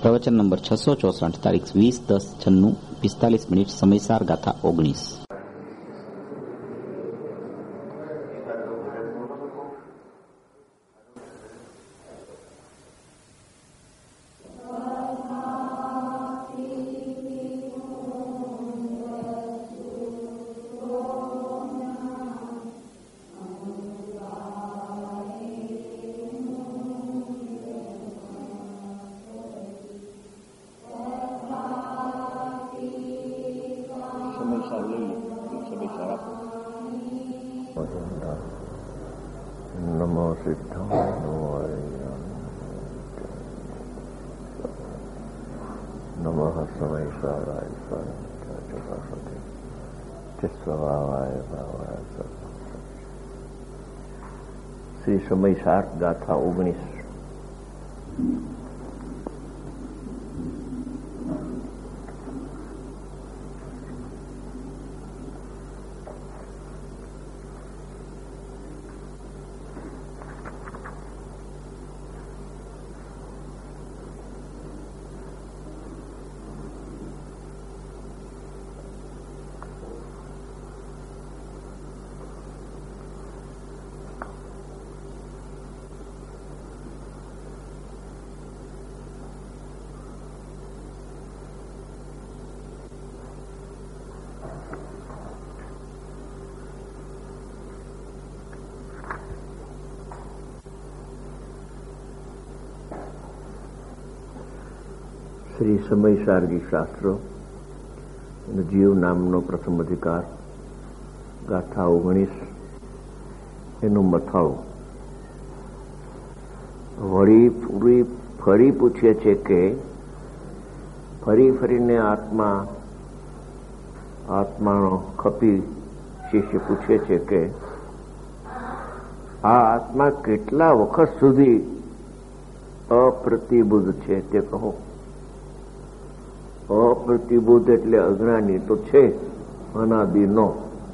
પ્રવચન નંબર 664, તારીખ 20/10/96, સમયસાર ગાથા 19. નમો સિદ્ધાય નમઃ સમયસારાય સ્વભાવાય ભાવાય. શ્રી સમયસાર ગાથા 19. શ્રી સમયસારજી શાસ્ત્રો જીવ નામનો પ્રથમ અધિકાર, ગાથા 19, એનું મથાળું. વળી ફરી પૂછે છે કે ફરીને આત્માનો ખપી શિષ્ય પૂછે છે કે આ આત્મા કેટલા વખત સુધી અપ્રતિબુદ્ધ છે તે કહો. અપ્રતિબુદ્ધ એટલે અજ્ઞાની તો છે, અનાદિનો,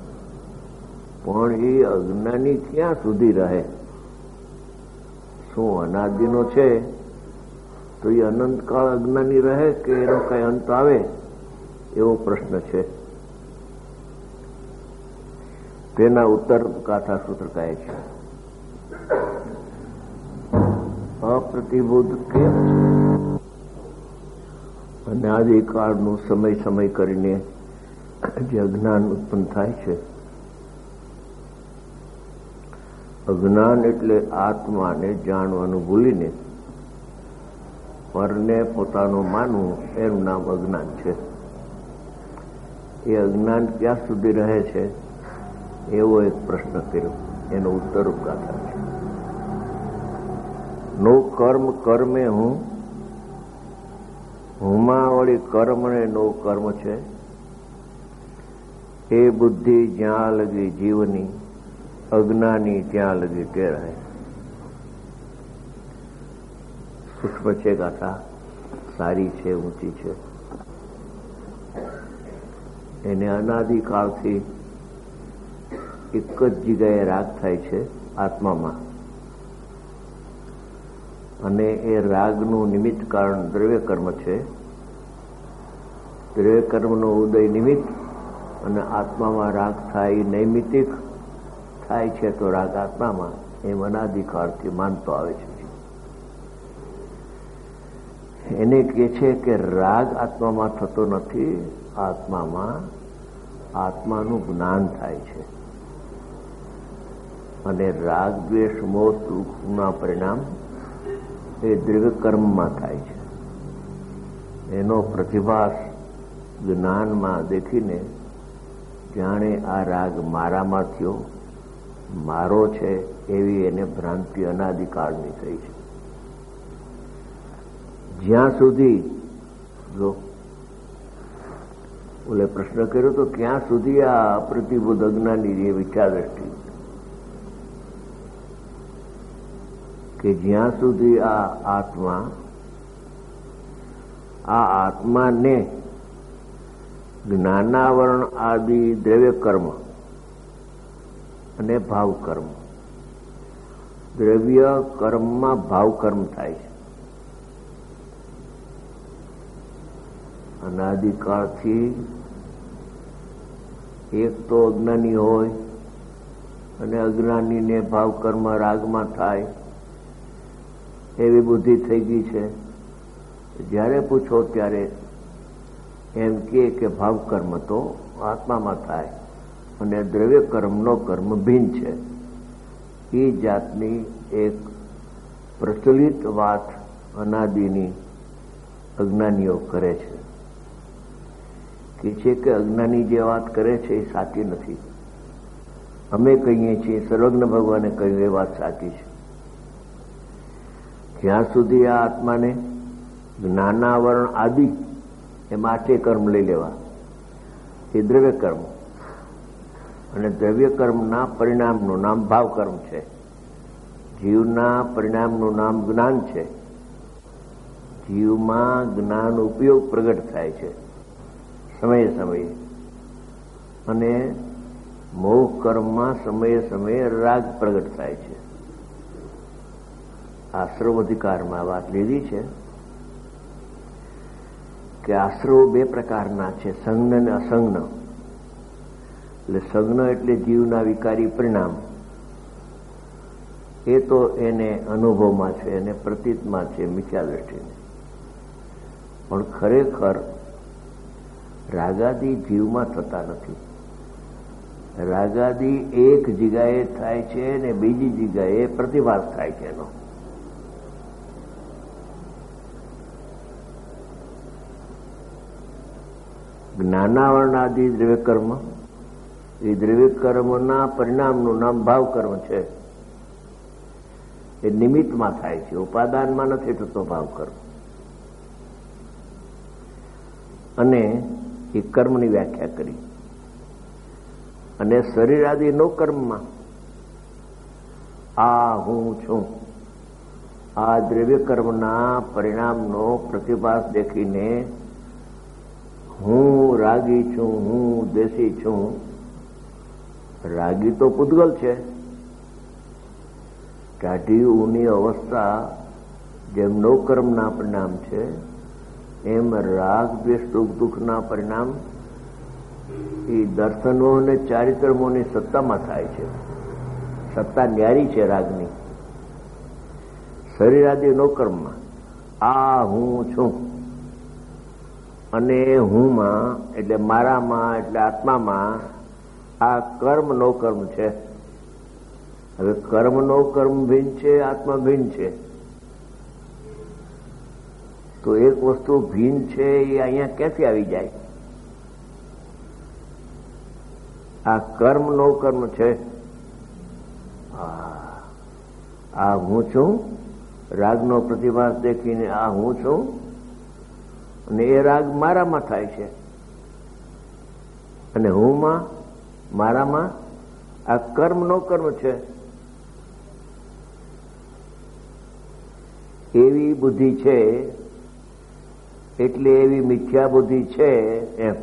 પણ એ અજ્ઞાની ક્યાં સુધી રહે? શું અનાદિનો છે તો એ અનંતકાળ અજ્ઞાની રહે કે એનો કઈ અંત આવે? એવો પ્રશ્ન છે. તેના ઉત્તર ગાથા સૂત્ર કહે છે. અપ્રતિબુદ્ધ કેમ છે? અને આદિકાળનું સમય કરીને જે અજ્ઞાન ઉત્પન્ન થાય છે, અજ્ઞાન એટલે આત્માને જાણવાનું ભૂલીને પરને પોતાનું માનવું, એનું નામ અજ્ઞાન છે. એ અજ્ઞાન ક્યાં સુધી રહે છે એવો એક પ્રશ્ન કર્યો. એનો ઉત્તર ગાથા છે. નો કર્મ કર્મે હુંમાં વળી કર્મ ને નો કર્મ છે. એ બુદ્ધિ જ્યાં લગી જીવની, અજ્ઞાની ત્યાં લગી તે રહે. સૂક્ષ્મ છે ગાથા, સારી છે, ઊંચી છે. એને અનાદિકાળથી એક જ જગ્યાએ રાગ થાય છે આત્મામાં, અને એ રાગનું નિમિત્ત કારણ દ્રવ્ય કર્મ છે. દ્રવ્ય કર્મનો ઉદય નિમિત્ત, અને આત્મામાં રાગ થાય નૈમિતિક થાય છે. તો રાગ આત્મામાં એમ અનાદિકાળથી માનતો આવે છે. એને કહે છે કે રાગ આત્મામાં થતો નથી, આત્માનું જ્ઞાન થાય છે. અને રાગ દ્વેષ મોહ સુખના પરિણામ એ દ્રવ્ય કર્મમાં થાય છે. એનો પ્રતિભાસ જ્ઞાનમાં દેખીને જાણે આ રાગ મારામાં થયો, મારો છે, એવી એને ભ્રાંતિ અનાદિકાળની થઈ છે. જ્યાં સુધી જો ઓલે પ્રશ્ન કર્યો તો ક્યાં સુધી આ અપ્રતિબુદ્ધ અજ્ઞાની એ વિચાર દ્રષ્ટિ, કે જ્યાં સુધી આ આત્માને જ્ઞાનાવરણ આદિ દ્રવ્ય કર્મ અને ભાવ કર્મ, દ્રવ્ય કર્મમાં ભાવ કર્મ થાય છે, અનાદિકાળથી એક તો અજ્ઞાની હોય અને અજ્ઞાનીને ભાવ કર્મ રાગમાં થાય એવી બુદ્ધિ થઈ ગઈ છે. જ્યારે પૂછો ત્યારે એમ કે ભાવ કર્મ તો આત્મામાં થાય અને દ્રવ્ય કર્મનો કર્મ ભિન્ન છે. એ જાતની એક પ્રચલિત વાત અનાદિની અજ્ઞાનીઓ કરે છે કે અજ્ઞાની જે વાત કરે છે એ સાચી નથી. અમે કહીએ છીએ, સર્વજ્ઞ ભગવાને કહ્યું એ વાત સાચી છે. જ્યાં સુધી આ આત્માને જ્ઞાનાવરણ આદિ એમાં 8 કર્મ લઈ લેવા, એ દ્રવ્ય કર્મ, અને દ્રવ્ય કર્મના પરિણામનું નામ ભાવ કર્મ છે. જીવના પરિણામનું નામ જ્ઞાન છે. જીવમાં જ્ઞાન ઉપયોગ પ્રગટ થાય છે સમયે સમયે, અને મોહ કર્મમાં સમયે સમયે રાગ પ્રગટ થાય છે. આશ્રવ અધિકારમાં વાત લીધી છે કે આશ્રવ 2 પ્રકારના છે, સંજ્ઞ અને અસંજ્ઞ. એટલે સંજ્ઞ એટલે જીવના વિકારી પરિણામ, એ તો એને અનુભવમાં છે, એને પ્રતીતમાં છે, મિથ્યા દ્રષ્ટિને. પણ ખરેખર રાગાદી જીવમાં થતા નથી. રાગાદી એક જગ્યાએ થાય છે ને બીજી જગ્યાએ પ્રતિભાસ થાય છે એનો. જ્ઞાનાવરણાદિ દ્રવ્ય કર્મ, એ દ્રવ્ય કર્મના પરિણામનું નામ ભાવ કર્મ છે. એ નિમિત્તમાં થાય છે, ઉપાદાનમાં નથી થતો ભાવ કર્મ. અને એ કર્મની વ્યાખ્યા કરી. અને શરીર આદિ નો કર્મમાં આ હું છું, આ દ્રવ્ય કર્મના પરિણામનો પ્રતિભાસ દેખીને હું રાગી છું, હું દેશી છું. રાગી તો પૂતગલ છે. ટાઢી ઊની અવસ્થા જેમ નો કર્મના પરિણામ છે, એમ રાગ દ્વેષ દુઃખના પરિણામ એ દર્શનો અને ચારિત્રમોની સત્તામાં થાય છે. સત્તા ન્યારી છે રાગની. શરીર આદિ નો કર્મમાં આ હું છું, અને હુંમાં એટલે મારામાં એટલે આત્મામાં આ કર્મ નો કર્મ છે. હવે કર્મ નો કર્મ ભિન્ન છે, આત્મા ભિન્ન છે. તો એક વસ્તુ ભિન્ન છે એ અહીંયા ક્યાંથી આવી જાય? આ કર્મ નો કર્મ છે. આ હું છું, રાગનો પ્રતિભાસ દેખીને આ હું છું, અને એ રાગ મારામાં થાય છે, અને હુંમાં મારામાં આ કર્મ નો કર્મ છે. એવી બુદ્ધિ છે એટલે એવી મિથ્યા બુદ્ધિ છે એમ.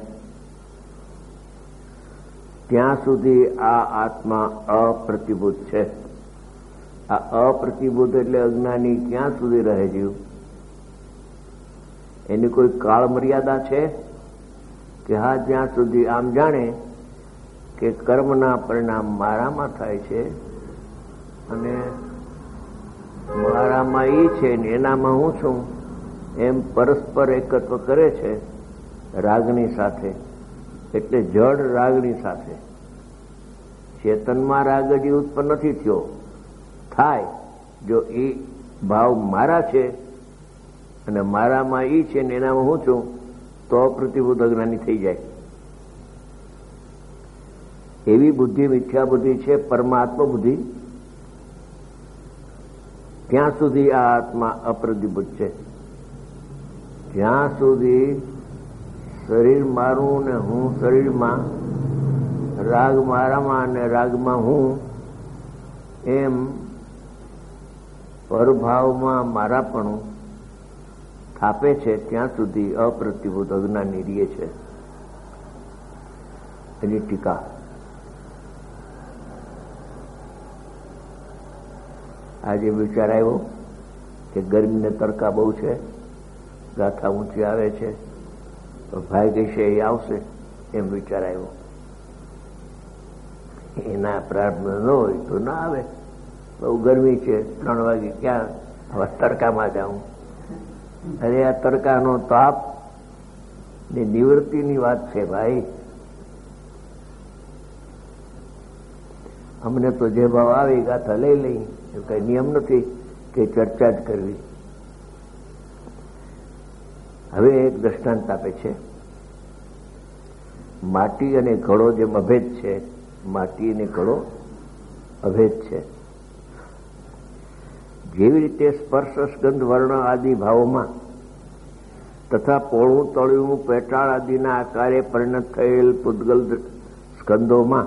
ત્યાં સુધી આ આત્મા અપ્રતિભૂત છે. આ અપ્રતિભૂત એટલે અજ્ઞાની ક્યાં સુધી રહે જીવ? એની કોઈ કાળ મર્યાદા છે કે હા જ્યાં સુધી આમ જાણે કે કર્મના પરિણામ મારામાં થાય છે અને મારામાં એ છે ને એનામાં હું છું, એમ પરસ્પર એકત્વ કરે છે રાગની સાથે. એટલે જડ રાગની સાથે. ચેતનમાં રાગ હજી ઉત્પન્ન નથી થયો. થાય જો એ ભાવ મારા છે અને મારામાં ઈ છે ને એનામાં હું છું, તો અપ્રતિભૂત અજ્ઞાની થઈ જાય. એવી બુદ્ધિ મિથ્યા બુદ્ધિ છે, પરમાત્મા બુદ્ધિ. ત્યાં સુધી આ આત્મા અપ્રતિભૂત છે. જ્યાં સુધી શરીર મારું ને હું શરીરમાં, રાગ મારામાં અને રાગમાં હું, એમ પરભાવમાં મારાપણું થાપે છે, ત્યાં સુધી અપ્રતિભૂત અજ્ઞાની રહે છે. એની ટીકા. આજે વિચાર આવ્યો કે ગરમીને તડકા બહુ છે, ગાથા ઊંચી આવે છે, ભાઈ કહેશે એ આવશે એમ વિચાર આવ્યો. એના પ્રાર્થના ન હોય તો ના આવે. બહુ ગરમી છે, 3 વાગે ક્યાં હવે તડકામાં જાઉં. અરે આ તડકાનો તાપ ને નિવૃત્તિની વાત છે ભાઈ. અમને તો જે ભાવ આવી ગાથા લઈ લઈ, એ કઈ નિયમ નથી કે ચર્ચા જ કરવી. હવે એક દ્રષ્ટાંત આપે છે. માટી અને ઘડો જેમ અભેદ છે, માટી અને ઘડો અભેદ છે. જેવી રીતે સ્પર્શ, સ્કંદ, વર્ણ આદિ ભાવોમાં તથા પોળું, તળિયું, પેટાળ આદિના આકારે પરિણત થયેલ પૂતગલ સ્કંદોમાં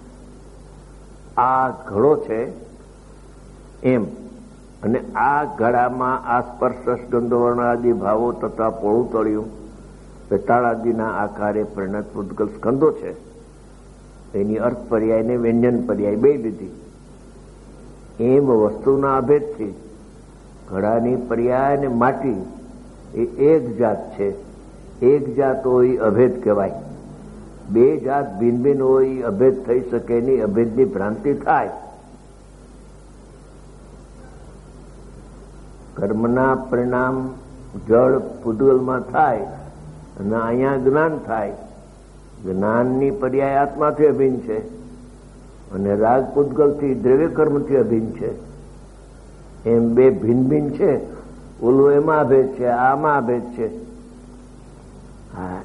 આ ઘડો છે એમ, અને આ ઘડામાં આ સ્પર્શ, સ્કંદ, વર્ણ આદિ ભાવો તથા પોળું, તળિયું, પેટાળ આદિના આકારે પરિણત પૂતગલ સ્કંદો છે. એની અર્થ પર્યાય ને વ્યંજન પર્યાય બે લીધી. એમ વસ્તુના અભેદથી ઘડાની પર્યાય અને માટી એ એક જાત છે. એક જાત હોય અભેદ કહેવાય. બે જાત ભિન્ન ભિન્ન હોય અભેદ થઈ શકે નહીં, અભેદની ભ્રાંતિ થાય. કર્મના પરિણામ જળ પૂતગલમાં થાય અને અહીંયા જ્ઞાન થાય. જ્ઞાનની પર્યાય આત્માથી અભિન્ન છે અને રાગ પૂતગલથી દ્રવ્ય કર્મથી અભિન્ન છે. એમ બે ભિન્ન ભિન્ન છે. ઓલું એમાં અભેદ છે, આમાં અભેદ છે. હા,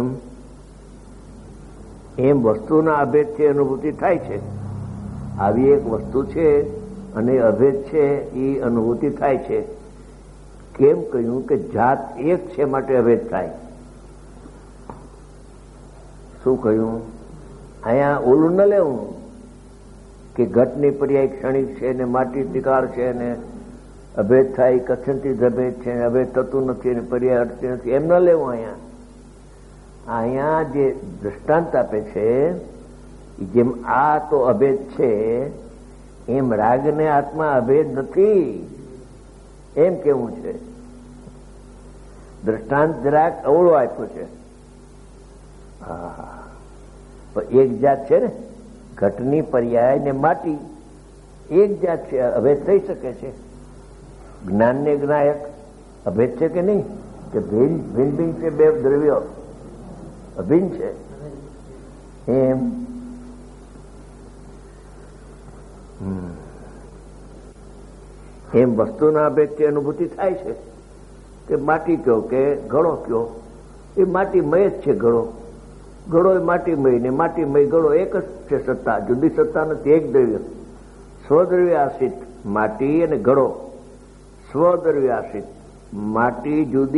એમ વસ્તુના અભેદથી અનુભૂતિ થાય છે. આવી એક વસ્તુ છે અને અભેદ છે, એ અનુભૂતિ થાય છે. કેમ કહ્યું કે જાત એક છે માટે અભેદ થાય. શું કહ્યું? અહીંયા ઓલું ન લેવું કે ઘટની પર્યાય ક્ષણિક છે ને માટી તિકાળ છે ને અભેદ થાય, કથનથી અભેદ છે, અભેદ થતું નથી અને પર્યાય અટતી નથી, એમ ન લેવું. અહીંયા જે દ્રષ્ટાંત આપે છે, જેમ આ તો અભેદ છે એમ રાગ ને આત્મા અભેદ નથી એમ કેવું છે. દ્રષ્ટાંત જરાક અવળો આપ્યો છે. એક જાત છે ને, ઘટની પર્યાય ને માટી એક જાત છે, અભેદ થઈ શકે છે. જ્ઞાન ને જ્ઞાયક અભેદ છે કે નહીં? કે ભિન્ન ભિન્ન છે, બે દ્રવ્યો અભિન્ન છે. એમ વસ્તુના અભેદથી અનુભૂતિ થાય છે. કે માટી કયો કે ઘડો કયો, એ માટીમય જ છે. ઘડો એ માટીમય ને માટીમય ઘડો એક જ છે. સત્તા જુદી સત્તા નથી, એક દ્રવ્ય સ્વદ્રવ્ય આશ્રિત. માટી અને ઘડો સ્વદ્રવ્ય આશ્રિત. માટી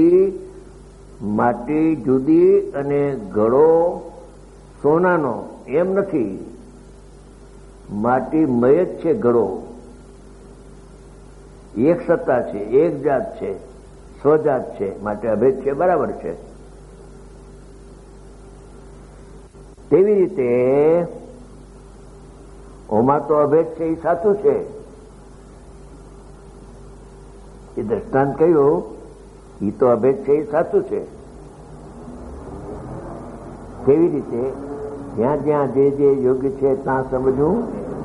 જુદી અને ઘડો સોનાનો એમ નથી. માટીમય જ છે ઘડો. એક સત્તા છે, એક જાત છે, સ્વજાત છે, માટે અભેદ છે, બરાબર છે. તેવી રીતે ઓમાં તો અભેદ છે, એ સાચું છે. એ દ્રષ્ટાંત કહ્યું એ તો અભેદ છે, એ સાચું છે. તેવી રીતે જ્યાં જ્યાં જે યોગ્ય છે ત્યાં સમજવું.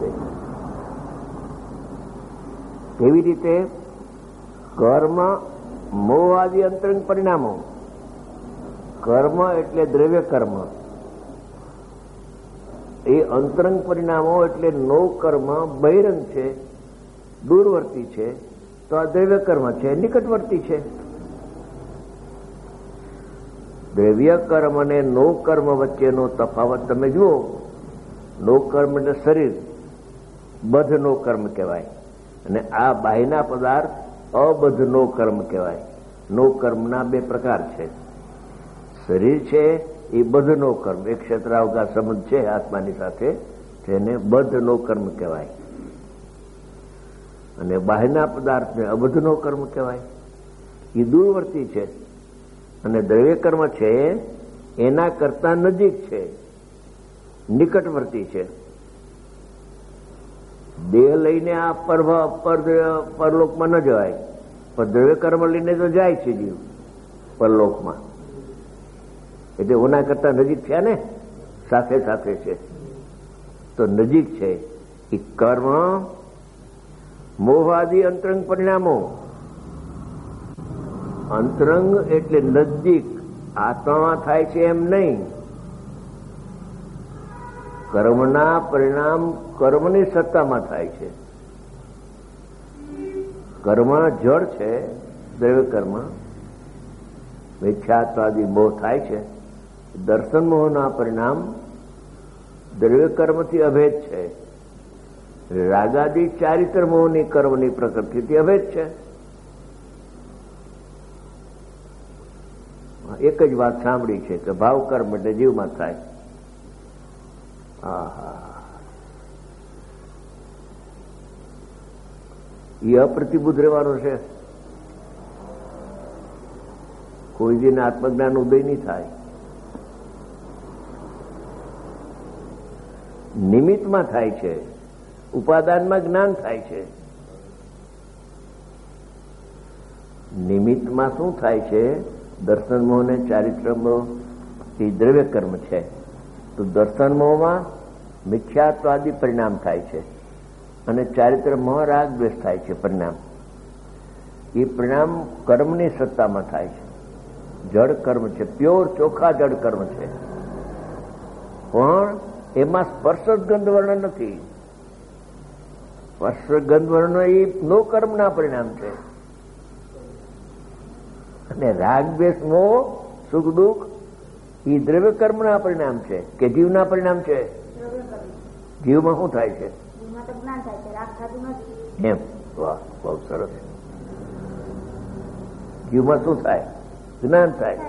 તેવી રીતે કર્મ, મોહ આદિ અંતરંગ પરિણામો. કર્મ એટલે દ્રવ્ય કર્મ, એ અંતરંગ પરિણામો એટલે નો કર્મ બહિરંગ છે, દૂરવર્તી છે. તો આ દ્રવ્ય કર્મ છે, નિકટવર્તી છે. દ્રવ્ય કર્મ અને નો કર્મ વચ્ચેનો તફાવત તમે જુઓ. નો કર્મ એટલે શરીર, બધ નો કર્મ કહેવાય. અને આ બાહ્યના પદાર્થ અબધ નો કર્મ કહેવાય. નો કર્મના બે પ્રકાર છે. શરીર છે એ બધ નો કર્મ, એક ક્ષેત્રાવકાશ સંબંધ છે આત્માની સાથે, તેને બધ નો કર્મ કહેવાય. અને બાહ્યના પદાર્થને અબધ નો કર્મ કહેવાય. એ દૂરવર્તી છે. અને દ્રવ્ય કર્મ છે એના કરતા નજીક છે, નિકટવર્તી છે. દેહ લઈને આ પરલોકમાં ન જવાય, પણ દ્રવ્ય કર્મ લઈને તો જાય છે જીવ પરલોકમાં. એટલે ઓના કરતા નજીક છે ને, સાથે સાથે છે તો નજીક છે. એ કર્મ મોહાદી અંતરંગ પરિણામો. અંતરંગ એટલે નજીક, આત્મામાં થાય છે એમ નહીં. કર્મના પરિણામ કર્મની સત્તામાં થાય છે. કર્મ જળ છે, દ્રવ્ય કર્મ. મિથ્યાત્વાદી મોહ થાય છે. દર્શન મોહના પરિણામ દ્રવ્ય કર્મથી અભેદ છે. રાગાદી ચારિત્ર મોહની કર્મની પ્રકૃતિથી અભેદ છે. એક જ વાત સાંભળી છે કે ભાવ કર્મ એટલે જીવમાં થાય. એ અપ્રતિબુદ્ધ રહેવાનો છે. કોઈ દિન આત્મજ્ઞાન ઉદય નહીં થાય. નિમિત્તમાં થાય છે, ઉપાદાનમાં જ્ઞાન થાય છે. નિમિત્તમાં શું થાય છે? દર્શન મોહ ને ચારિત્ર મોહ એ દ્રવ્ય કર્મ છે. તો દર્શન મોહમાં મિથ્યાત્વાદી પરિણામ થાય છે અને ચારિત્ર મોહ રાગ દ્વેષ થાય છે. પરિણામ એ પરિણામ કર્મની સત્તામાં થાય છે. જડ કર્મ છે, પ્યોર ચોખ્ખા જડ કર્મ છે. પણ એમાં સ્પર્શ ગંધવર્ણ નથી. સ્પર્શ ગંધવર્ણ એ નો કર્મના પરિણામ છે. અને રાગ દ્વેષ મોહ સુખ દુઃખ એ દ્રવ્ય કર્મના પરિણામ છે કે જીવના પરિણામ છે? જીવમાં શું થાય છે? એમ. વાહ, બહુ સરસ. જીવમાં શું થાય? જ્ઞાન થાય.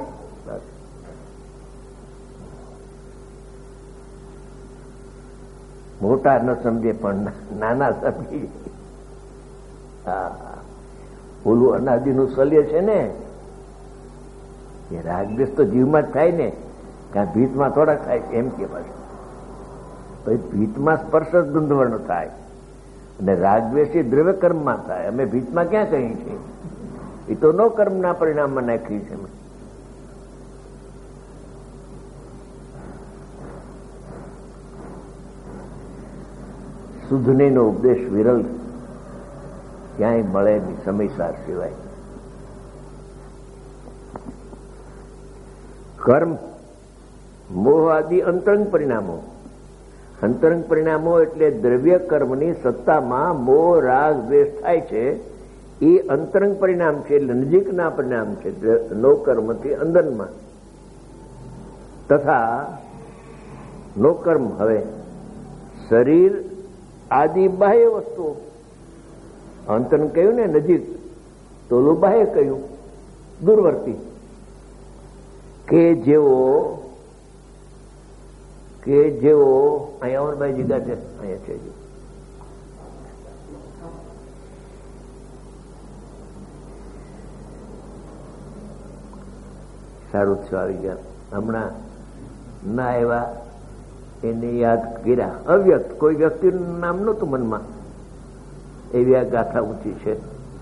મોટા ન સમજે પણ નાના સમજી. ઓલું અનાદિનું શલ્ય છે ને, એ રાગદ્વેષ તો જીવમાં જ થાય ને, કારણ ભીતમાં થોડાક થાય એમ કે પાછું. ભીતમાં સ્પર્શ જ ગંધવર્ણ થાય અને રાગદ્વેષ એ દ્રવ્ય કર્મમાં થાય. અમે ભીતમાં ક્યાં કહીએ છીએ? એ તો નો કર્મના પરિણામમાં નાખી છે. શુદ્ધનેનો ઉપદેશ વિરલ ક્યાંય મળે નહીં સમયસાર સિવાય. કર્મ મોહ આદિ અંતરંગ પરિણામો. અંતરંગ પરિણામો એટલે દ્રવ્ય કર્મની સત્તામાં મોહ રાગ દ્વેષ થાય છે. એ અંતરંગ પરિણામ છે, એટલે નજીકના પરિણામ છે. નો કર્મથી અંદરમાં તથા નો કર્મ. હવે શરીર આદિ બાહ્ય વસ્તુઓ. અંતરંગ કહ્યું ને નજીક, તો ઓલું બાહ્ય કહ્યું દૂરવર્તી. કે જેવો અહીંયા અમરભાઈ જગ્યા છે, અહીંયા છે. સારું છે, આવી ગયા. હમણાં ના આવ્યા એને યાદ કર્યા. અવ્યક્ત કોઈ વ્યક્તિનું નામ નહોતું મનમાં, એવી આ ગાથા ઊંચી છે.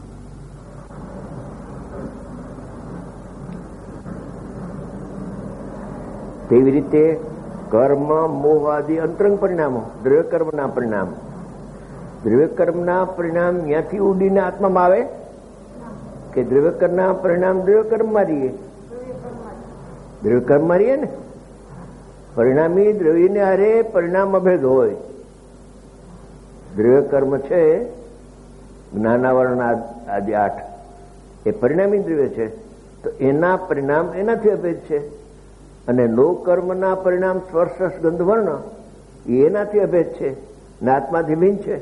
તેવી રીતે કર્મ મોહ આદિ અંતરંગ પરિણામો, દ્રવ્ય કર્મના પરિણામ. દ્રવ્ય કર્મના પરિણામ ત્યાંથી ઉડીને આત્મામાં આવે કે દ્રવ્ય કર્મના પરિણામ દ્રવ્ય કર્મમાં રહીએ? દ્રવ્ય કર્મમાં રહીએ ને. પરિણામી દ્રવ્યને હારે પરિણામ અભેદ હોય. દ્રવ્ય કર્મ છે જ્ઞાનાવરણ આદિ 8, એ પરિણામી દ્રવ્ય છે. તો એના પરિણામ એનાથી અભેદ છે. અને નો કર્મના પરિણામ સ્પર્શ ગંધ વર્ણ એનાથી અભેદ છે ને આત્માથી ભિન્ન છે.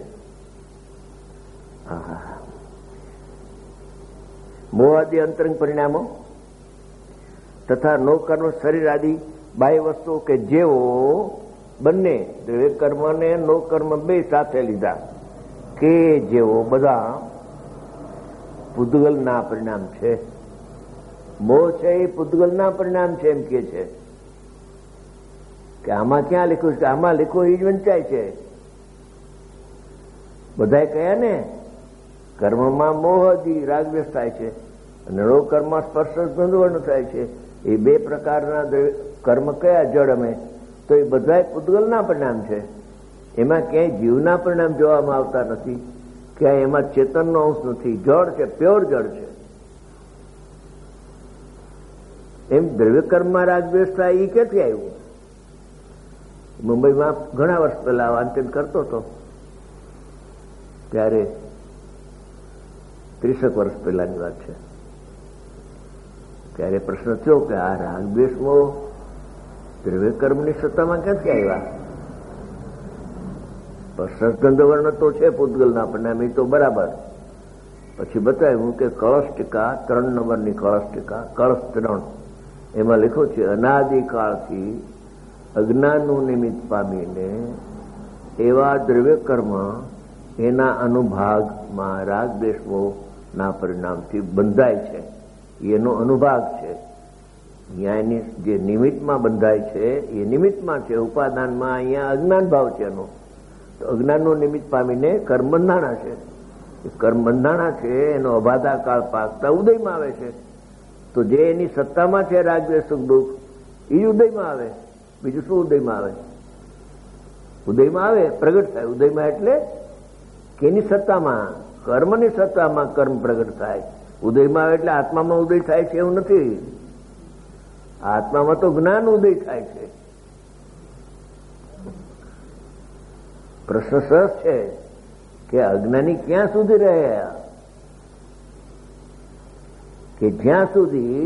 મોહ આદિ અંતરંગ પરિણામો તથા નો કર્મ શરીર આદિ બાહ્ય વસ્તુઓ કે જેવો બંને દ્રવ્ય કર્મ ને નો કર્મ બે સાથે લીધા કે જેવો બધા પૂતગલના પરિણામ છે. મોહ છે એ પૂતગલના પરિણામ છે એમ કે છે કે આમાં ક્યાં લખ્યું છે? આમાં લખ્યું એ જ વંચાય છે. બધાએ કહ્યા ને કર્મમાં મોહ આદિ રાગદ્વેષ થાય છે અને નો કર્મ સ્પર્શ ગંધવર્ણ થાય છે. એ બે પ્રકારના કર્મ કયા જળ તો એ બધા પૂતગલના પરિણામ છે. એમાં ક્યાંય જીવના પરિણામ જોવામાં આવતા નથી, ક્યાંય એમાં ચેતનનો અંશ નથી. જળ છે, પ્યોર જળ છે. એમ દ્રવ્ય કર્મમાં રાગદ્વેષ થાય એ ક્યાંથી આવ્યું? મુંબઈમાં ઘણા વર્ષ પહેલા વાંચન કરતો હતો ત્યારે, 30 વર્ષ પહેલાની વાત છે. ત્યારે પ્રશ્ન થયો કે આ રાગદ્વેષમાં દ્રવ્ય કર્મની સત્તામાં ક્યાંથી આવ્યા? સદગંધ વર્ણ તો છે પૂતગલના પરિણામ, એ તો બરાબર. પછી બતાવ્યું કે કળશ ટીકા 3 નંબરની કળશ ટીકા, કળશ 3, એમાં લખ્યું છે અનાદિકાળથી અજ્ઞાનનું નિમિત્ત પામીને એવા દ્રવ્ય કર્મ એના અનુભાગમાં રાગદ્વેષના પરિણામથી બંધાય છે. એનો અનુભાગ છે. અહીંયા એની જે નિમિત્તમાં બંધાય છે એ નિમિત્તમાં છે. ઉપાદાનમાં અહીંયા અજ્ઞાન ભાવ છે એનો. તો અજ્ઞાનનું નિમિત્ત પામીને કર્મ બંધાણા છે. કર્મ બંધાણા છે એનો અબાધા કાળ પાકતા ઉદયમાં આવે છે. તો જે એની સત્તામાં છે રાગદ્વેષ સુખ દુઃખ, એ ઉદયમાં આવે. બીજું શું ઉદયમાં આવે? ઉદયમાં આવે, પ્રગટ થાય. ઉદયમાં એટલે કે એની સત્તામાં, કર્મની સત્તામાં કર્મ પ્રગટ થાય. ઉદયમાં આવે એટલે આત્મામાં ઉદય થાય છે એવું નથી. આત્મામાં તો જ્ઞાન ઉદય થાય છે. પ્રશ્ન સરસ છે કે અજ્ઞાની ક્યાં સુધી રહ્યા? કે જ્યાં સુધી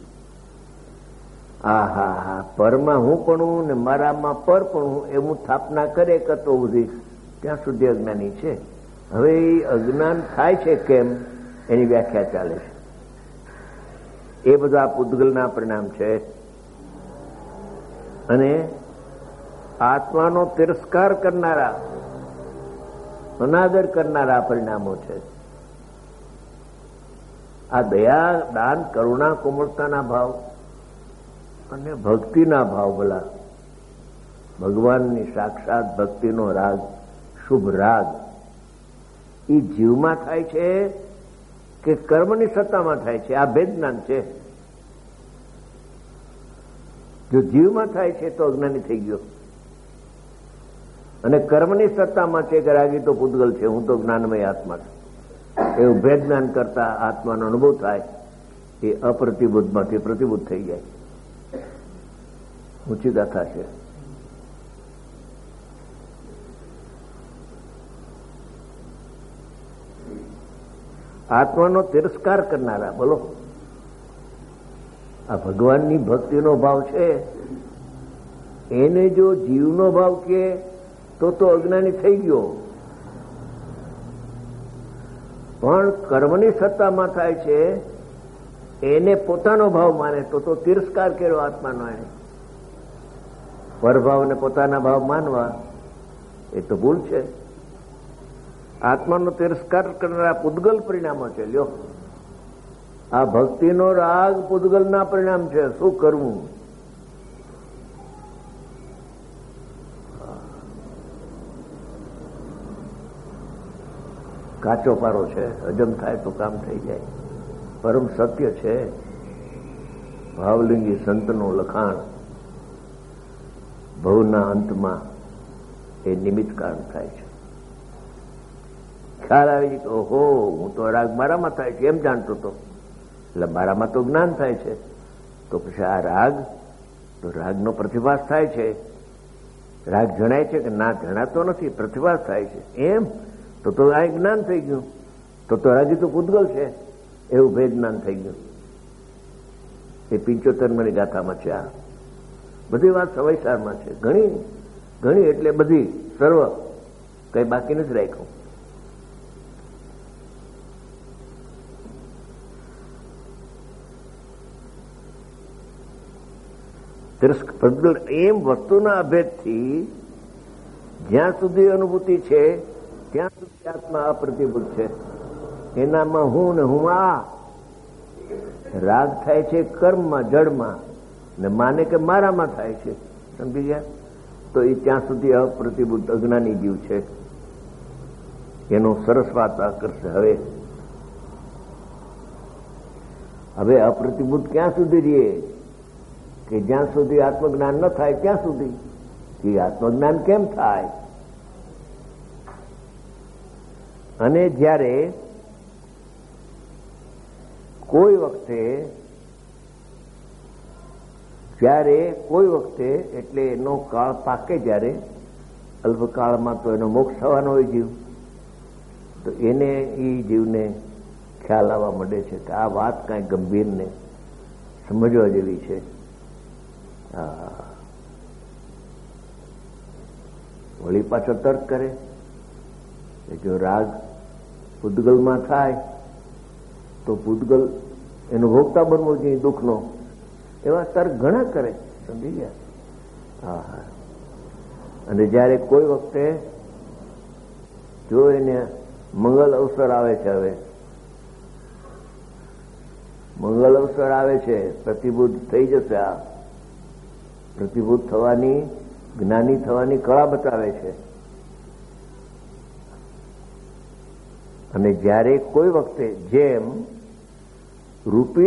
પરમાં હું પણ ને મારામાં પર પણ એવું સ્થાપના કરે કતો સુધી, ત્યાં સુધી અજ્ઞાની છે. હવે એ અજ્ઞાન થાય છે કેમ, એની વ્યાખ્યા ચાલે છે. એ બધા પૂતગલના પરિણામ છે. અને આત્માનો તિરસ્કાર કરનારા, અનાદર કરનારા પરિણામો છે. આ દયા, દાન, કરુણા, કોમળતાના ભાવ અને ભક્તિના ભાવ, ભલા ભગવાનની સાક્ષાત ભક્તિનો રાગ, શુભ રાગ, એ જીવમાં થાય છે કે કર્મની સત્તામાં થાય છે? આ ભેદ જ્ઞાન છે. જો જીવમાં થાય છે તો અજ્ઞાની થઈ ગયો, અને કર્મની સત્તામાં છે કે રાગી તો પૂતગલ છે, હું તો જ્ઞાનમય આત્મા છું, એવું ભેદ જ્ઞાન કરતા આત્માનો અનુભવ થાય, એ અપ્રતિબુદ્ધમાંથી પ્રતિબુદ્ધ થઈ જાય. ઊંચી ગાથા છે. આત્માનો તિરસ્કાર કરનારા, બોલો, આ ભગવાનની ભક્તિનો ભાવ છે, એને જો જીવનો ભાવ કે તો અજ્ઞાની થઈ ગયો. પણ કર્મની સત્તામાં થાય છે, એને પોતાનો ભાવ માને તો તિરસ્કાર કર્યો આત્માનો. એને પરભાવને પોતાના ભાવ માનવા એ તો ભૂલ છે. આત્માનો તિરસ્કાર કરનારા પૂતગલ પરિણામો છે. લ્યો, આ ભક્તિનો રાગ પૂતગલના પરિણામ છે. શું કરવું? કાચો પારો છે, હજમ થાય તો કામ થઈ જાય. પરમ સત્ય છે. ભાવલિંગી સંતનું લખાણ ભવના અંતમાં એ નિમિત્ત કારણ થાય છે. ખ્યાલ આવી કે ઓહો, હું તો રાગ મારામાં થાય છે એમ જાણતો હતો, એટલે મારામાં તો જ્ઞાન થાય છે. તો પછી આ રાગ, તો રાગનો પ્રતિભાસ થાય છે. રાગ જણાય છે કે ના, જણાતો નથી, પ્રતિભાસ થાય છે. એમ તો આ જ્ઞાન થઈ ગયું. તો રાગી તો પૂતગલ છે એવું ભેદ જ્ઞાન થઈ ગયું. એ 75મી ગાથામાં છે. આ બધી વાત સવયસારમાં છે. ઘણી ઘણી એટલે બધી, સર્વ, કઈ બાકી નથી રાખ્યું. એમ વસ્તુના અભેદથી જ્યાં સુધી અનુભૂતિ છે ત્યાં સુધી આત્મા અપ્રતિભૂત છે. એનામાં હું ને હું આ રાગ થાય છે કર્મમાં, જડમાં, ને માને કે મારામાં થાય છે. સમજી ગયા? તો એ ત્યાં સુધી અપ્રતિભૂત અજ્ઞાની જીવ છે. એનો સરસ વાત કરશે. હવે અપ્રતિભૂત ક્યાં સુધી રહીએ? કે જ્યાં સુધી આત્મજ્ઞાન ન થાય ત્યાં સુધી કે આત્મજ્ઞાન કેમ થાય. અને જ્યારે કોઈ વખતે એટલે એનો કાળ પાકે, જ્યારે અલ્પકાળમાં તો એનો મોક્ષ થવાનો હોય જીવ, તો એને એ જીવને ખ્યાલ આવવા માંડે છે કે આ વાત કાંઈ ગંભીરને સમજવા જેવી છે. વળી પાછો તર્ક કરે કે જો રાગ પૂતગલમાં થાય તો પૂતગલ એનો ભોગતા બનવો જોઈએ દુઃખનો. એવા તર્ક ઘણા કરે, સમજી ગયા. અને જ્યારે કોઈ વખતે જો એને મંગલ અવસર આવે છે, હવે મંગલ અવસર આવે છે, પ્રતિભૂત થઈ જશે, આ પ્રતિભૂત થવાની, જ્ઞાની થવાની કળા બતાવે છે. અને જ્યારે કોઈ વખતે જેમ રૂપી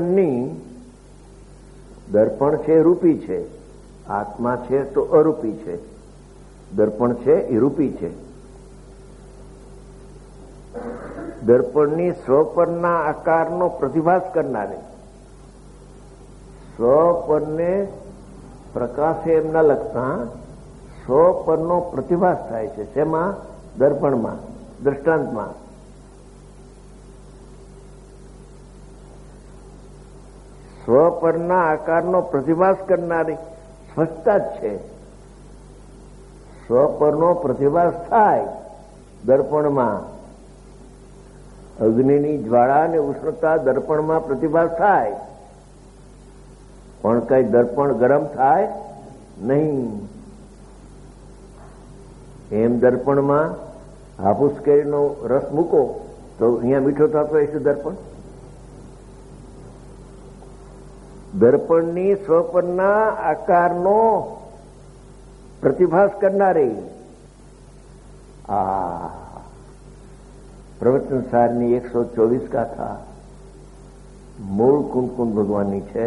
દર્પણ છે રૂપી છે, આત્મા છે તો અરૂપી છે, દર્પણ છે એ રૂપી છે. દર્પણની સ્વપરના આકારનો પ્રતિભાસ કરનારે, સ્વપરને પ્રકાશે એમ ન લખતા સ્વપરનો પ્રતિભાસ થાય છે. શેમાં? દર્પણમાં, દ્રષ્ટાંતમાં. સ્વપરના આકારનો પ્રતિભાસ કરનારી સ્વચ્છતા જ છે. સ્વપરનો પ્રતિભાસ થાય દર્પણમાં, અગ્નિની જ્વાળા અને ઉષ્ણતા દર્પણમાં પ્રતિભાસ થાય, પણ કઈ દર્પણ ગરમ થાય નહીં. એમ દર્પણમાં હાફૂસ કેરીનો રસ મૂકો તો અહીંયા મીઠો થતો હશે દર્પણ. દર્પણની સ્વપરના આકારનો પ્રતિભાસ કરનારી આ પ્રવચન સારની 124 ગાથા મૂળ કુંકુંદ ભગવાનની છે.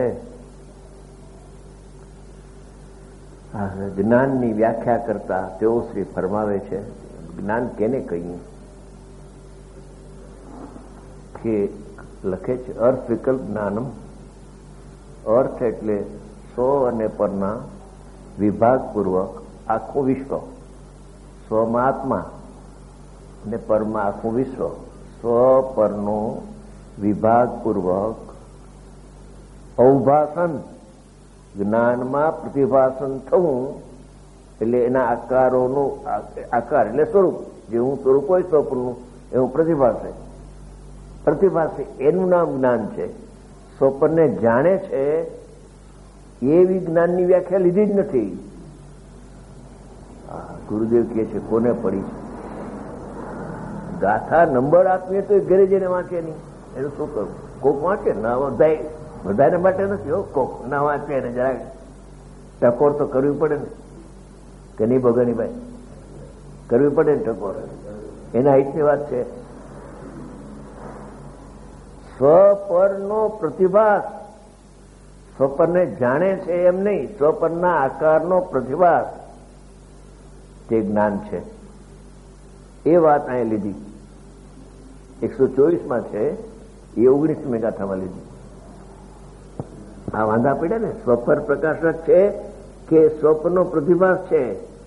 જ્ઞાનની વ્યાખ્યા કરતા તેઓ શ્રી ફરમાવે છે, જ્ઞાન કેને કહીએ? કે લખે છે અર્થ વિકલ્પ જ્ઞાનમ. અર્થ એટલે સ્વ અને પરના વિભાગપૂર્વક આખું વિશ્વ, સ્વમાં આત્મા અને પરમાં આખું વિશ્વ, સ્વ પરનો વિભાગપૂર્વક અવભાષણ, જ્ઞાનમાં પ્રતિભાષણ થવું, એટલે એના આકારોનું આકાર એટલે સ્વરૂપ, જેવું સ્વરૂપ હોય સ્વપરનું એવું પ્રતિભાસે એનું નામ જ્ઞાન છે. સ્વપરને જાણે છે એ વિજ્ઞાનની વ્યાખ્યા લીધી જ નથી. ગુરુદેવ કહે છે કોને પડી છે? ગાથા નંબર આપીએ તો ઘરે જઈને વાંચે નહીં, એનું શું કરવું? કોક વાંચે ના, બધાને માટે નથી. કોક ના વાંચે એને જરાક ટકોર તો કરવી પડે ને, કે નહીં ભગવાની ભાઈ? કરવી પડે ને ટકોર. એના હિતની વાત છે. સ્વપરનો પ્રતિભાસ, સ્વપરને જાણે છે એમ નહીં, સ્વપરના આકારનો પ્રતિભાસ તે જ્ઞાન છે. એ વાત અહીં લીધી 124 છે, એ 19મી ગાથામાં લીધી. આ વાંધા પડ્યા ને, સ્વપર પ્રકાશક છે કે સ્વપરનો પ્રતિભાસ છે.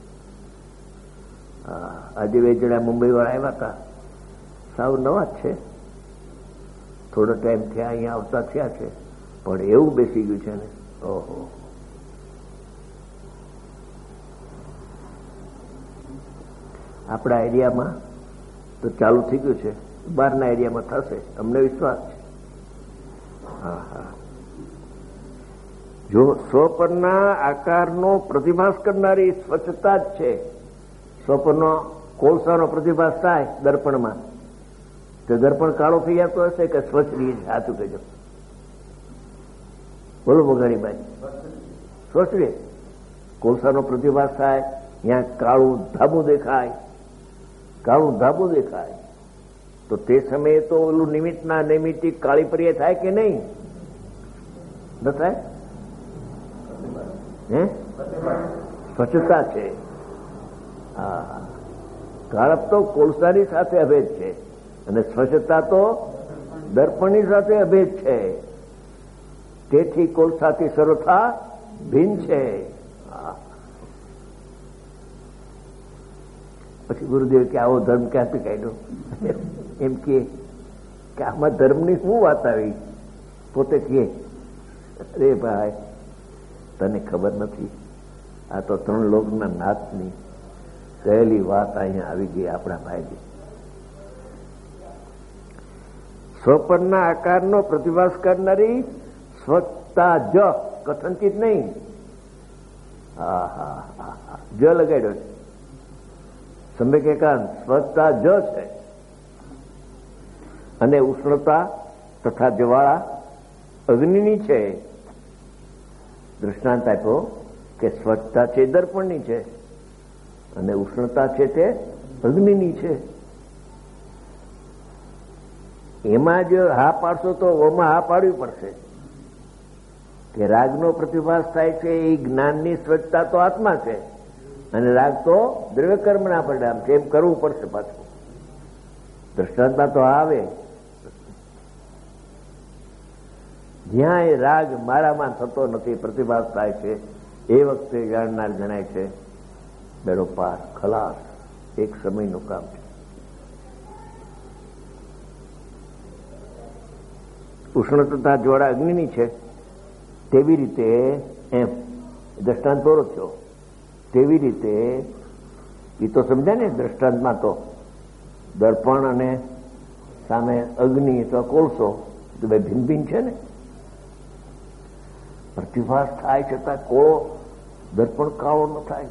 આજે બે જણા મુંબઈ વાળા આવ્યા હતા, સાવ નવા જ છે, થોડો ટાઈમ થયા અહીંયા આવતા થયા છે, પણ એવું બેસી ગયું છે ને, ઓહો. આપણા એરિયામાં તો ચાલુ થઈ ગયું છે, બહારના એરિયામાં થશે, અમને વિશ્વાસ છે. હા હા. જો સ્વપરના આકારનો પ્રતિભાસ કરનારી સ્વચ્છતા જ છે. સ્વપરનો કોલસાનો પ્રતિભાસ થાય દર્પણમાં, તો દર્પણ કાળો થઈ જતો હશે કે સ્વચ્છ રહી છે? સાચું કહેજો, બોલો બગાડીભાઈ. સ્વચ્છ રહે. કોલસાનો પ્રતિભાસ થાય, ત્યાં કાળું ધાબું દેખાય, કાળું ધાબું દેખાય, તો તે સમયે તો ઓલું નિમિત્તના નૈમિત્તિક કાળી પર્યાય થાય કે નહીં? ન થાય? હે સ્વચ્છતા છે. હા, કાળપ તો કોલસાની સાથે અભેદ છે અને સ્વચ્છતા તો દર્પણની સાથે અભેદ છે. તેથી કોલસાથી સર્વથા ભિન્ન છે. પછી ગુરુદેવ કે આવો ધર્મ ક્યાંથી કાઢ્યો? એમ કે આમાં ધર્મની શું વાત આવી? પોતે કહે, અરે ભાઈ તને ખબર નથી, આ તો 3 લોકના નાથની કહેલી વાત અહીંયા આવી ગઈ આપણા ભાઈજી. સ્વપરના આકારનો પ્રતિભાસ કરનારી સ્વચ્છતા જ, કથનચિત નહીં. હા હા હા, જ લગાડ્યો છે. સમ્યક એકાંત સ્વચ્છતા જ છે. અને ઉષ્ણતા તથા જ્વાળા અગ્નિની છે. દૃષ્ટાંત આપ્યો કે સ્વચ્છતા છે દર્પણની છે અને ઉષ્ણતા છે તે અગ્નિની છે. એમાં જો હા પાડશો તો ઓમાં હા પાડવી પડશે કે રાગનો પ્રતિભાસ થાય છે એ જ્ઞાનની સ્વચ્છતા તો આત્મા છે અને રાગ તો દ્રવ્ય કર્મના પરિણામ છે. એમ કરવું પડશે પાછું. દ્રષ્ટાંતમાં તો આવે જ્યાં એ રાગ મારામાં થતો નથી, પ્રતિભાસ થાય છે, એ વખતે જાણનાર જણાય છે બેડો પાર, ખલાસ. એક સમયનું કામ છે. ઉષ્ણ તથા જ્વાળા અગ્નિની છે. તેવી રીતે એમ દ્રષ્ટાંત દોરો છો. તેવી રીતે એ તો સમજાય ને દ્રષ્ટાંતમાં તો દર્પણ અને સામે અગ્નિ તો કોલસો તો બે ભિન્ન ભિન્ન છે ને. પ્રતિભાસ થાય છતાં કોળો દર્પણ કાળો ન થાય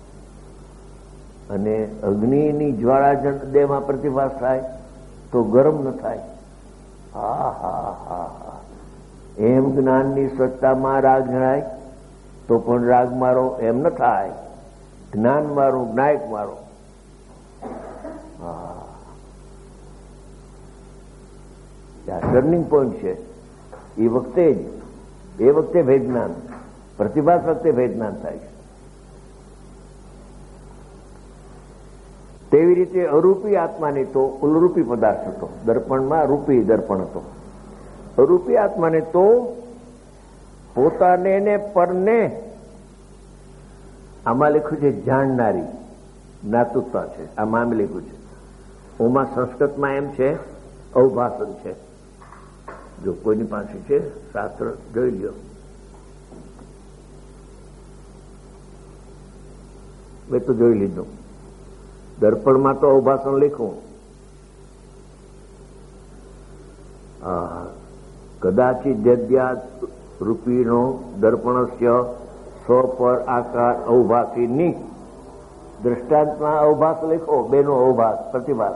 અને અગ્નિની જ્વાળા દેહમાં પ્રતિભાસ થાય તો ગરમ ન થાય. હા હા હા હા, એમ જ્ઞાનની સત્તામાં રાગ જણાય તો પણ રાગ મારો એમ ન થાય. જ્ઞાન મારો, જ્ઞાયક મારો. હા, ટર્નિંગ પોઈન્ટ છે. એ વખતે ભેદજ્ઞાન, પ્રતિભાસ વખતે ભેદજ્ઞાન થાય છે. તેવી રીતે અરૂપી આત્માને તો ઉલરૂપી પદાર્થ હતો. દર્પણમાં રૂપી દર્પણ હતો. અરૂપી આત્માને તો પોતાને ને પરને, આમાં લખ્યું છે જાણનારી જ્ઞાતુતા છે. આમાં આમ લખ્યું છે. ઓમાં સંસ્કૃતમાં એમ છે અવભાષણ છે. જો કોઈની પાસે છે શાસ્ત્ર જોઈ લ્યો. મેં તો જોઈ લીધું. દર્પણમાં તો અવભાષણ લખ્યું. કદાચિત જદ્યાત રૂપીનો દર્પણસ્ય સ્વ પર આકાર અવભાષિની. દ્રષ્ટાંતમાં અવભાષ લખો, બેનો અવભાષ, પ્રતિભાસ.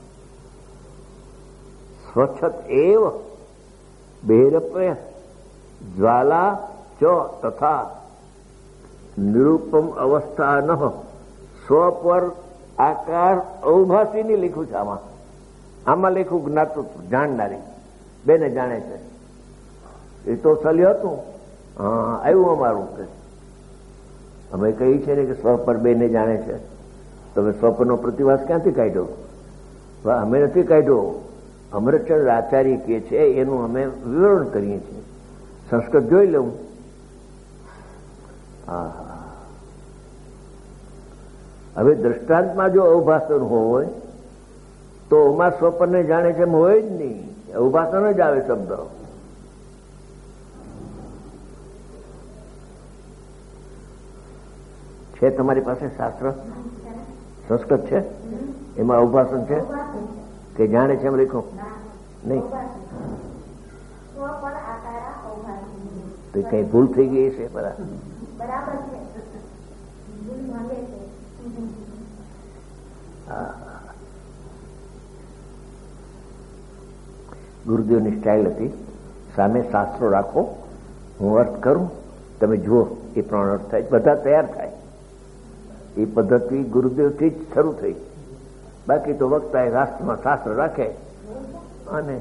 સ્વચ્છત એવ બહેરપ્ય જ્વાલા ચ તથા નિરૂપમ અવસ્થા ન સ્વ પર આકાર અવભાષીની લખ્યું છે. આમાં લખ્યું જ્ઞાતૃત્વ, જાણનારી, બેને જાણે છે. એ તો સલ્ય હતું. હા, આવ્યું અમારું કે અમે કહી છે ને કે સ્વ પર બેને જાણે છે. તમે સ્વ પરનો પ્રતિભાસ ક્યાંથી કાઢ્યો? અમે નથી કાઢ્યો. અમૃતચંદ્ર આચાર્ય કહે છે એનું અમે વિવરણ કરીએ છીએ. સંસ્કૃત જોઈ લઉં. હવે દ્રષ્ટાંતમાં જો અવભાષણ હોય તો ઓમાં સ્વપનને જાણે છે એમ હોય જ નહીં. અવભાષણ જ આવે શબ્દ. છે તમારી પાસે શાસ્ત્ર? સંસ્કૃત છે? એમાં અવભાષણ છે કે જાણે છે એમ લખો? નહીં. તો કઈ ભૂલ થઈ ગઈ છે? બરાબર છે. ગુરુદેવની સ્ટાઇલ હતી, સામે શાસ્ત્રો રાખો, હું અર્થ કરું, તમે જુઓ એ પ્રમાણે અર્થ થાય, બધા તૈયાર થાય. એ પદ્ધતિ ગુરુદેવથી જ શરૂ થઈ. બાકી તો વક્તા રાષ્ટ્રમાં શાસ્ત્ર રાખે અને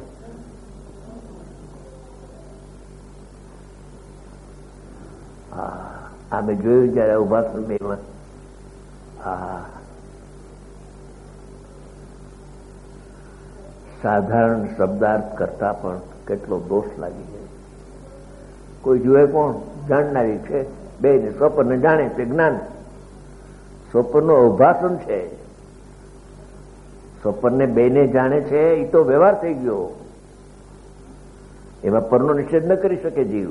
આ મેં જોયું જયારે ઉભાસન મેળમાં સાધારણ શબ્દાર્થ કરતા પણ કેટલો દોષ લાગી જાય. કોઈ જુએ કોણ? જાણનારી છે બે ને સ્વપ્નને જાણે તે જ્ઞાન. સ્વપ્નનો અવભાષણ છે. સ્વપ્નને બેને જાણે છે એ તો વ્યવહાર થઈ ગયો. એમાં પરનો નિષેધ ન કરી શકે જીવ.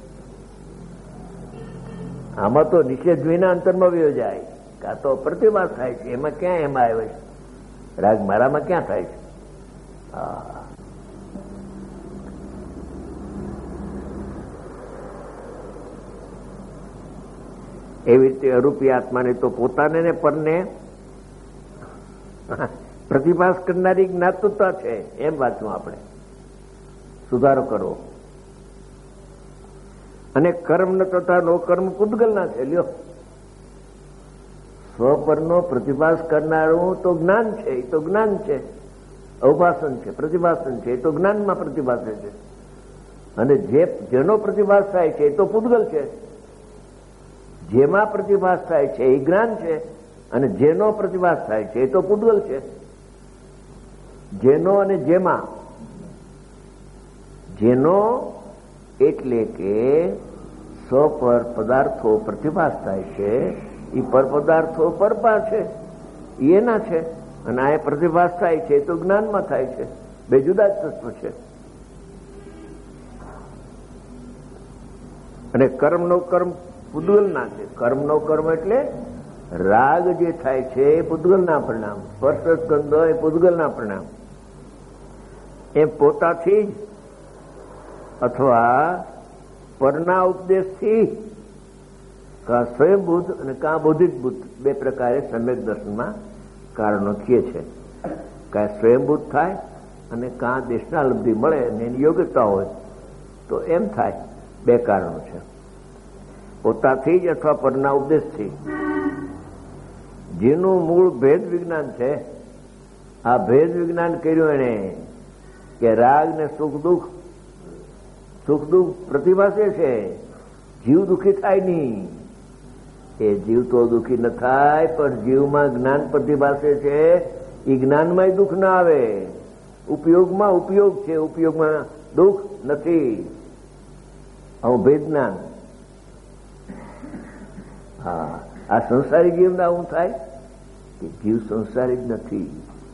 આમાં તો નિષેધ વિના અંતરમાં વયો જાય. આ તો પ્રતિભાસ થાય છે. એમાં ક્યાં એમાં આવે છે? રાગ મારામાં ક્યાં થાય છે? એવી રીતે અરૂપી આત્માને તો પોતાને ને પરને પ્રતિભાસ કરનારી જ્ઞાતૃતા છે એમ વાંચવું આપણે. સુધારો કરવો. અને કર્મ તથા નો કર્મ પૂતગલના છે. લ્યો, સ્વપરનો પ્રતિભાસ કરનારું તો જ્ઞાન છે. એ તો જ્ઞાન છે. અવભાષણ છે, પ્રતિભાષણ છે. એ તો જ્ઞાનમાં પ્રતિભાષે છે. અને જેનો પ્રતિભાસ થાય છે એ તો પૂતગલ છે. જેમાં પ્રતિભાસ થાય છે એ જ્ઞાન છે. અને જેનો પ્રતિભાસ થાય છે એ તો પૂતગલ છે. જેનો અને જેમાં. જેનો એટલે કે સ્વપર પદાર્થો પ્રતિભાસ થાય છે એ પર પદાર્થો પરપા છે, એના છે. અને આ પ્રતિભાસ થાય છે તો જ્ઞાનમાં થાય છે. બે જુદા જ તત્વ છે. અને કર્મનો કર્મ પૂતગલના છે. કર્મનો કર્મ એટલે રાગ જે થાય છે એ પૂતગલના પરિણામ, સ્પર્શ ગંધ એ પૂતગલના પરિણામ. એ પોતાથી જ અથવા પરના ઉપદેશથી કા સ્વયંભૂત અને કા બોધિતભૂત બે પ્રકારે સમ્યક દર્શનમાં કારણો કીએ છે. કા સ્વયંભૂત થાય અને કા દેશના લબ્ધિ મળે અને એની યોગ્યતા હોય તો એમ થાય. બે કારણો છે. પોતાથી જ અથવા પરના ઉપદેશથી. જેનું મૂળ ભેદ વિજ્ઞાન છે, આ ભેદ વિજ્ઞાન કર્યું એને કે રાગ ને સુખ દુઃખ પ્રતિભાસે છે. જીવ દુઃખી થાય નહીં. એ જીવ તો દુઃખી ન થાય, પણ જીવમાં જ્ઞાન પ્રતિભાસે છે. એ જ્ઞાનમાં દુઃખ ના આવે. ઉપયોગમાં ઉપયોગ છે, ઉપયોગમાં દુઃખ નથી. આવું ભેદ જ્ઞાન. હા, આ સંસારી જીવના આવું થાય કે જીવ સંસારી જ નથી.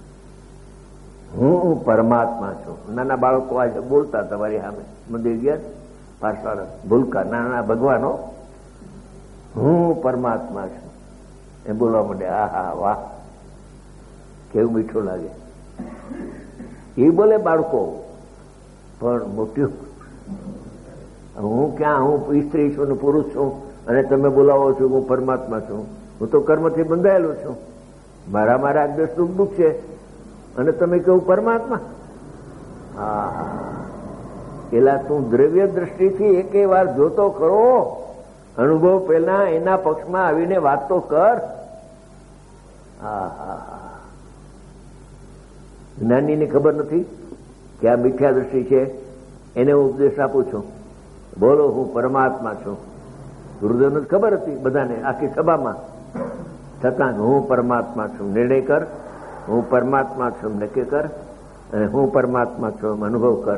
હું પરમાત્મા છું. નાના બાળકો આજે બોલતા તમારી સામે મંદિર ગયા પાછળ ભૂલકા નાના ભગવાનો હું પરમાત્મા છું એ બોલવા માંડે. આહા વાહ, કેવું મીઠું લાગે. એ બોલે બાળકો, પણ મોટું હું ક્યાં? હું સ્ત્રી છું ને પુરુષ છું અને તમે બોલાવો છો હું પરમાત્મા છું. હું તો કર્મથી બંધાયેલો છું. મારા રાગદેશ દુઃખ છે અને તમે કેવું પરમાત્મા? હા, પેલા તું દ્રવ્ય દ્રષ્ટિથી એકે વાર જોતો ખરો. અનુભવ પેલા એના પક્ષમાં આવીને વાત તો કર. જ્ઞાનીને ખબર નથી કે આ મિથ્યા દ્રષ્ટિ છે. એને હું ઉપદેશ આપું છું, બોલો હું પરમાત્મા છું. ગુરુદેવને ખબર હતી બધાને આખી સભામાં, છતાં હું પરમાત્મા છું નિર્ણય કર. હું પરમાત્મા છું નક્કી કર. અને હું પરમાત્મા છું અનુભવ કર.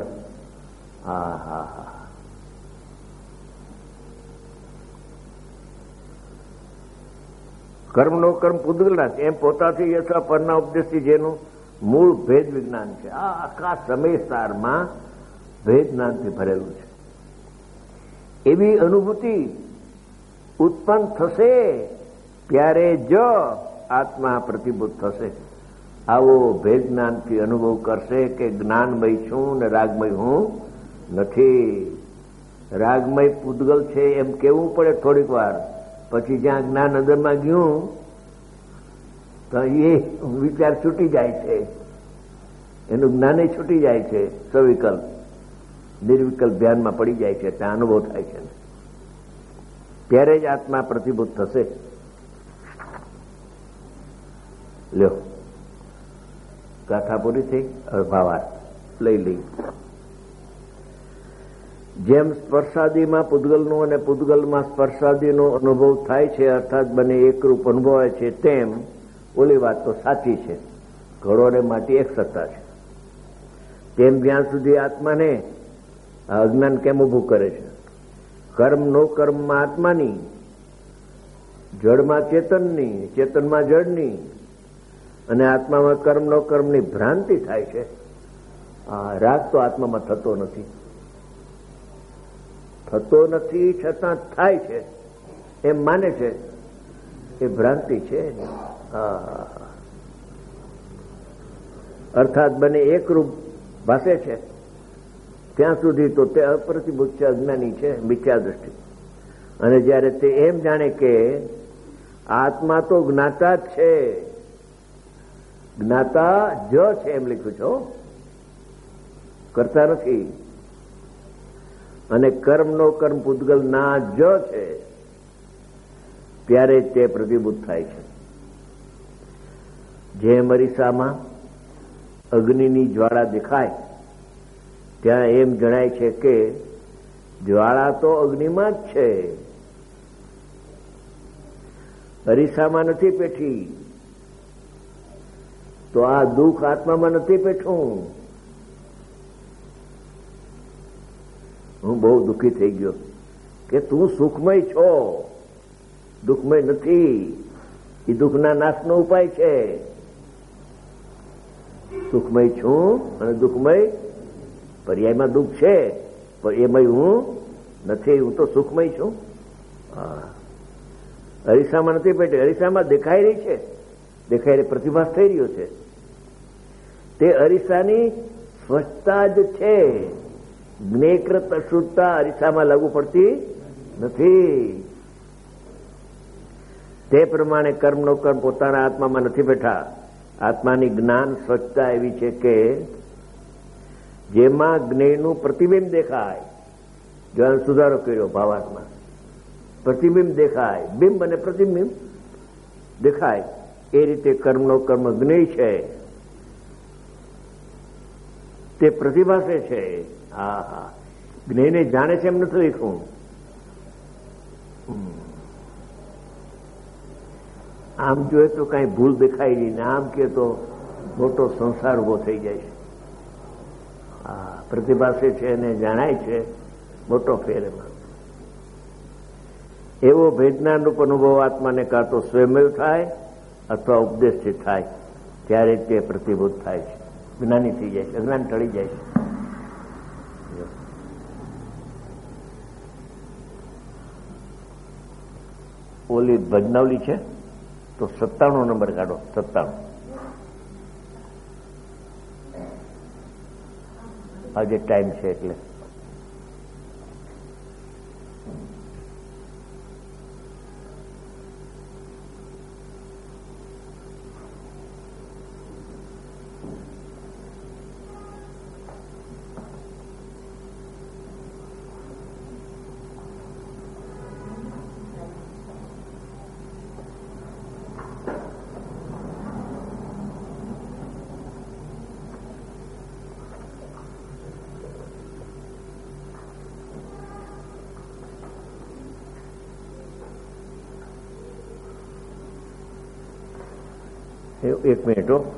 કર્મનો કર્મ પૂતગલના છે. એમ પોતાથી અથવા પરના ઉપદેશથી જેનું મૂળ ભેદ વિજ્ઞાન છે. આ આખા સમયસારમાં ભેદ જ્ઞાનથી ભરેલું છે. એવી અનુભૂતિ ઉત્પન્ન થશે ત્યારે જ આત્મા પ્રતિભૂત થશે. આવો ભેદ જ્ઞાનથી અનુભવ કરશે કે જ્ઞાનમય છું ને રાગમય હું નથી. રાગમય પૂતગલ છે એમ કેવું પડે થોડીક વાર, પછી જ્યાં જ્ઞાન અંદરમાં ગયું તો એ વિચાર છૂટી જાય છે. એનું જ્ઞાન છૂટી જાય છે. સવિકલ્પ નિર્વિકલ્પ ધ્યાનમાં પડી જાય છે. ત્યાં અનુભવ થાય છે. ત્યારે જ આત્મા પ્રતિભૂત થશે. લ્યો, ગાથા પૂરી થઈ. હવે ભાવાર્થ લઈ લઈ. જેમ સ્પર્શાદીમાં પૂતગલનો અને પૂતગલમાં સ્પર્શાદીનો અનુભવ થાય છે, અર્થાત બંને એકરૂપ અનુભવાય છે, તેમ ઓલી વાત તો સાચી છે, ઘડો અને માટી એક સત્તા છે. તેમ જ્યાં સુધી આત્માને આ અજ્ઞાન કેમ ઉભું કરે છે? કર્મ નો કર્મમાં આત્માની, જળમાં ચેતનની, ચેતનમાં જળની અને આત્મામાં કર્મ નો કર્મની ભ્રાંતિ થાય છે. આ રાગ તો આત્મામાં થતો નથી, છતાં થાય છે એમ માને છે, એ ભ્રાંતિ છે. અર્થાત બંને એકરૂપ ભાષે છે ત્યાં સુધી તો તે અપ્રતિભૂત છે, અજ્ઞાની છે, મિથ્યા દૃષ્ટિ. અને જયારે તે એમ જાણે કે આત્મા તો જ્ઞાતા જ છે, જ્ઞાતા જ છે એમ લખ્યું છો, કરતા નથી, અને કર્મનો કર્મ પૂતગલ ના જ છે, ત્યારે તે પ્રતિભૂત થાય છે. જેમ અરીસામાં અગ્નિની જ્વાળા દેખાય ત્યાં એમ જણાય છે કે જ્વાળા તો અગ્નિમાં જ છે, અરીસામાં નથી પેઠી. તો આ દુઃખ આત્મામાં નથી પેઠું. હું બહુ દુઃખી થઈ ગયો કે તું સુખમય છો, દુઃખમય નથી. એ દુઃખના નાશનો ઉપાય છે. સુખમય છું અને દુઃખમય પર્યાયમાં દુઃખ છે, પણ એમય હું નથી, હું તો સુખમય છું. અરીસામાં નથી પેટે, અરીસામાં દેખાઈ રહી છે, દેખાઈ રહી પ્રતિભાસ થઈ રહ્યો છે. તે અરીસાની સ્વચ્છતા જ છે. જ્ઞેયકૃત અશુદ્ધતા અરીસામાં લાગુ પડતી નથી. તે પ્રમાણે કર્મનો કર્મ પોતાના આત્મામાં નથી બેઠા. આત્માની જ્ઞાન સ્વચ્છતા એવી છે કે જેમાં જ્ઞેયનું પ્રતિબિંબ દેખાય. જો સુધારો કર્યો ભાવાર્થમાં, પ્રતિબિંબ દેખાય, બિંબ અને પ્રતિબિંબ દેખાય, એ રીતે કર્મનો કર્મ જ્ઞેય છે, તે પ્રતિભાસે છે. હા, જ્ઞેયને જાણે છે એમ નથી લખ્યું. આમ જોઈએ તો કઈ ભૂલ દેખાય નહીં, ને આમ કે તો મોટો સંસાર ઉભો થઈ જાય છે. પ્રતિભાસે છે અને જણાય છે, મોટો ફેર એમાં. એવો ભેદનારૂપ અનુભવ આત્માને કાં તો સ્વયંમેવ થાય અથવા ઉપદેશથી થાય, ત્યારે તે પ્રતિભૂત થાય છે, જ્ઞાની થઈ જાય છે, અજ્ઞાન ટળી જાય છે. ઓલી ભજનાવલી છે તો 97 નંબર કાઢો. 97 આજે ટાઈમ છે એટલે. એક મિનિટ હો.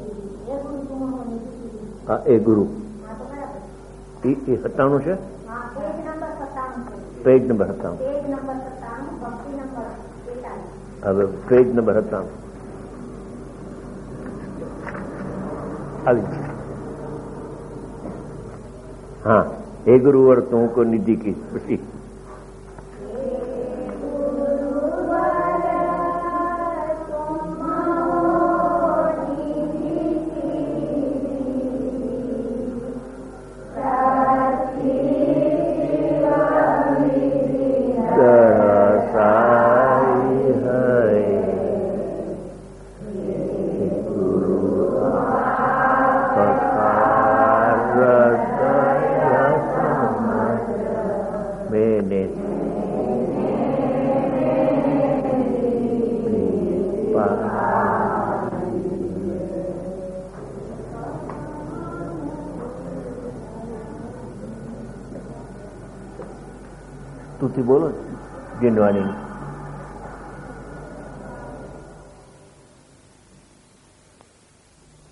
હા, એ ગુરુ એ 97 છે, પેજ નંબર 97. હવે પેજ નંબર 97 આવી. હા, એ ગુરુ વર્તું કો નિધિ કી પછી સ્તુતિ બોલો જીનવાણીની.